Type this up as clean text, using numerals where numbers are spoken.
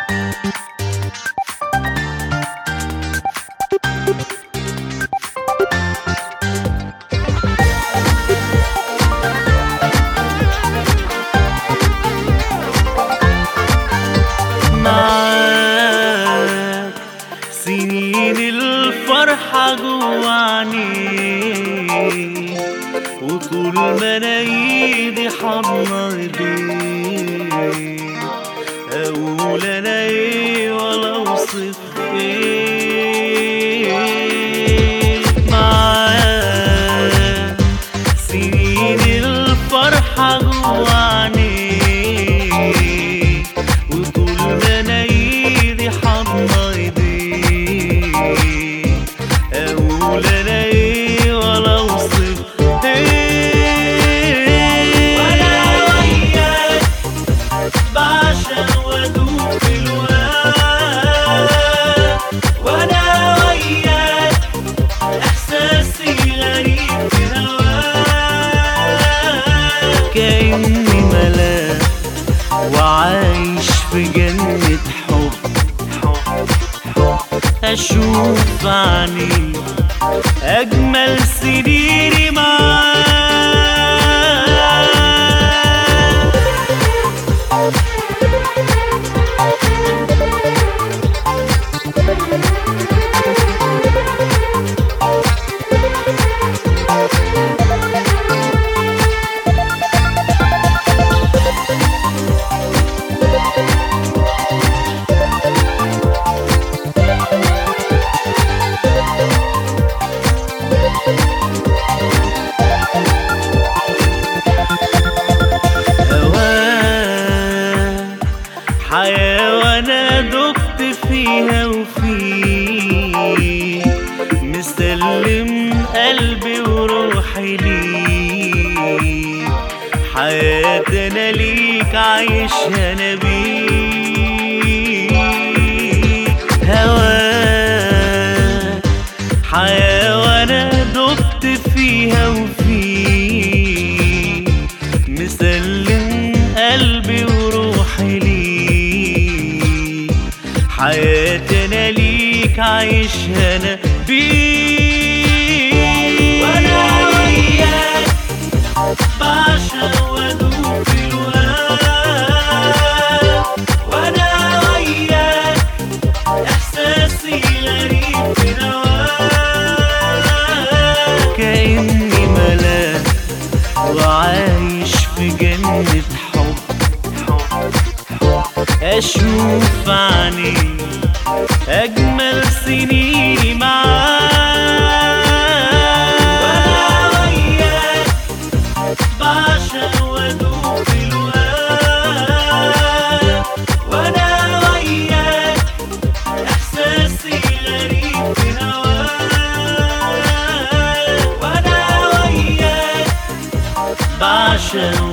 معاك سنين الفرحة جوا عينيك، وطول ما انا ايدي حضنة ايديك اقول انا ايه ولا اوصف ايه. معاك سنين الفرحة جوا عينيك، وطول ما انا ايدي حضنة ايديك اقول انا ايه ولا اوصف ايه. وانا وياك بعشق وادوب في الوقت، وانا وياك احساسي غريب في هواك، كأني ملاك وعايش في جنة حب. أشوف عني أجمل سنيني معاك. حياة وانا دقت فيها وفيك، مسلم قلبي وروحي ليك، حياتي انا ليك عايشها انا بيك. هواك حياة وانا دقت فيها وفيك، مسلم قلبي وروحي ليك، حياتي انا ليك عايشها انا بيك. وانا وياك بعشق وادوب في الوقت، وانا وياك احساسي غريب في هواك، كأني ملاك وعايش في جنة حب. أشوف عني أجمل سنيني معاك، وأنا وياك بعشق وأدوب في الوقت، وأنا وياك إحساسي غريب في هواك، وأنا وياك بعشق